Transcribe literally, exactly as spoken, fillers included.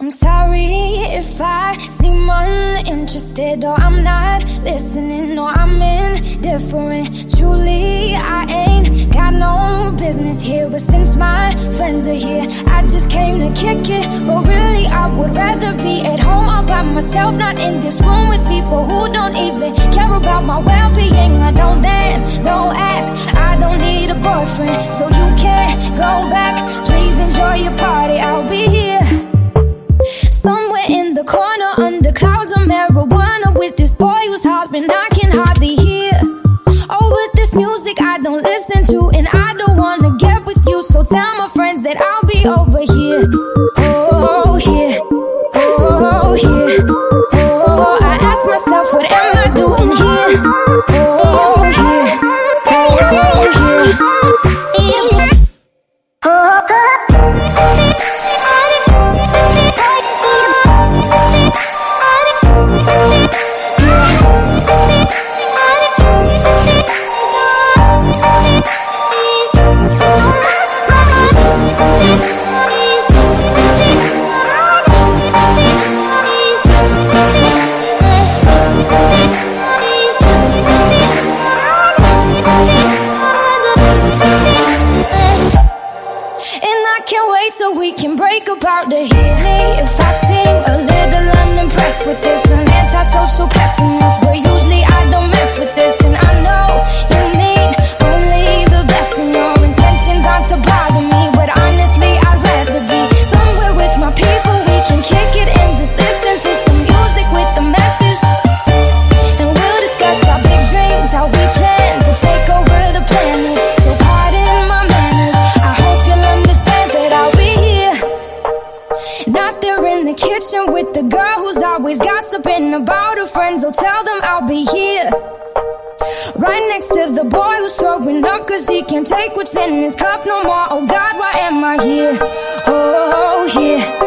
I'm sorry if I seem uninterested, or I'm not listening, or I'm indifferent. Truly, I ain't got no business here, but since my friends are here, I just came to kick it. But really, I would rather be at home all by myself, not in this room with people who don't even care about my well-being. I don't dance, don't ask, I don't need a boyfriend, so you can't go back. Please enjoy your party, I'll be here somewhere in the corner under clouds of marijuana with this boy who's hollering I can hardly hear. Over this music I don't listen to, and I don't wanna get with you, so tell my friends that I'll be over here. Oh, here, oh, here, oh, I ask myself, what am I doing here? Oh, here, oh, here, oh, so we can break apart to hear me if I seem a little unimpressed with this. An antisocial pessimist, but usually I don't mess with this. And I know you mean only the best, and your intentions aren't to bother me, but honestly I'd rather be somewhere with my people. We can kick it and just listen to some music with a message, and we'll discuss our big dreams, how we plan to take over the planet. So pardon my manners, I hope you'll understand that I'll be not there in the kitchen with the girl who's always gossiping about her friends. So tell them I'll be here right next to the boy who's throwing up cause he can't take what's in his cup no more. Oh God, why am I here? Oh, here.